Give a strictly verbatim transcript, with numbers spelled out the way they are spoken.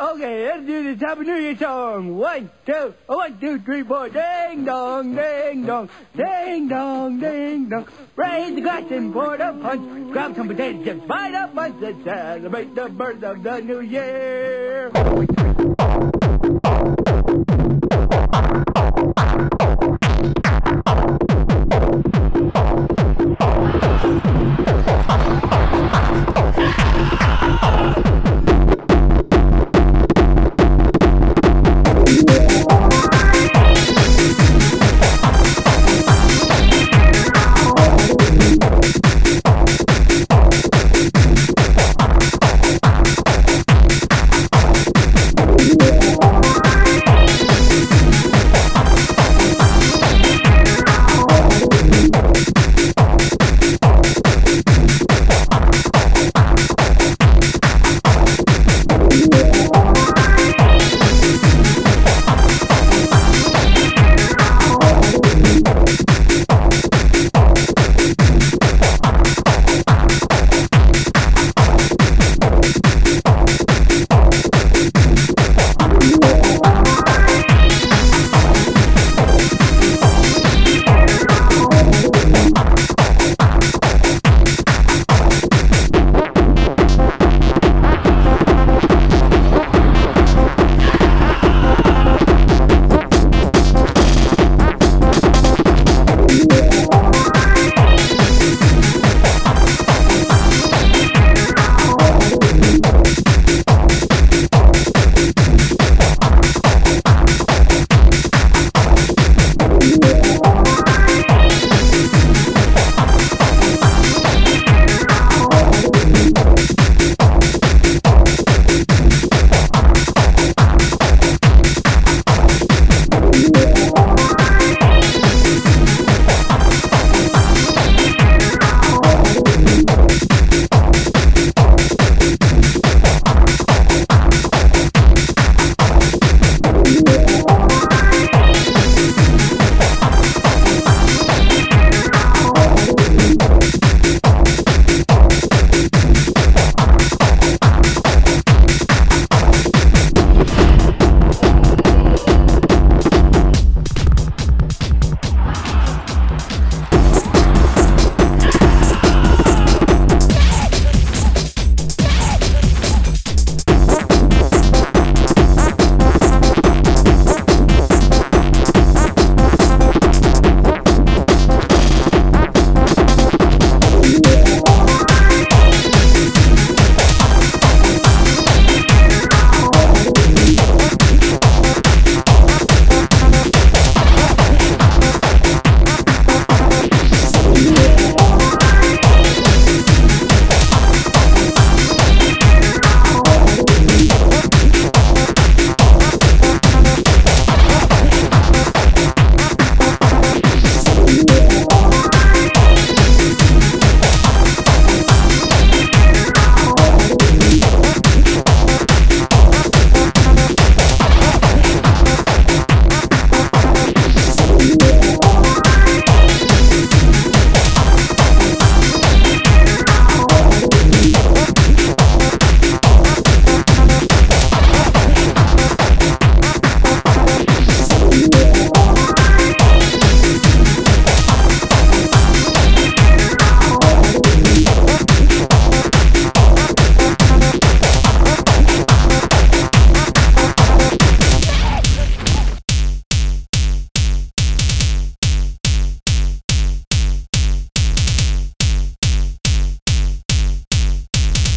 Okay, let's do this Happy New Year song. One, two, one, two, three, four. Ding dong, ding dong, ding dong, ding dong. Raise the glass and pour the punch. Grab some potato chips, bite up bunch and celebrate the birth of the new year. Yeah.